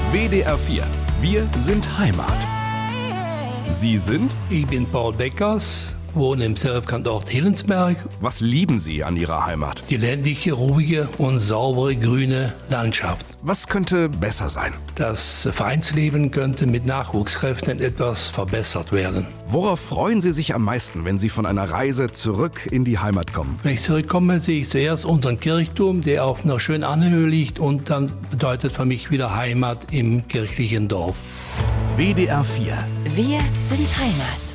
WDR 4. Wir sind Heimat. Sie sind? Ich bin Paul Beckers, wohne im Selfkantort Hillensberg. Was lieben Sie an Ihrer Heimat? Die ländliche, ruhige und saubere grüne Landschaft. Was könnte besser sein? Das Vereinsleben könnte mit Nachwuchskräften etwas verbessert werden. Worauf freuen Sie sich am meisten, wenn Sie von einer Reise zurück in die Heimat kommen? Wenn ich zurückkomme, sehe ich zuerst unseren Kirchturm, der auf einer schönen Anhöhe liegt, und dann bedeutet für mich wieder Heimat im kirchlichen Dorf. WDR 4. Wir sind Heimat.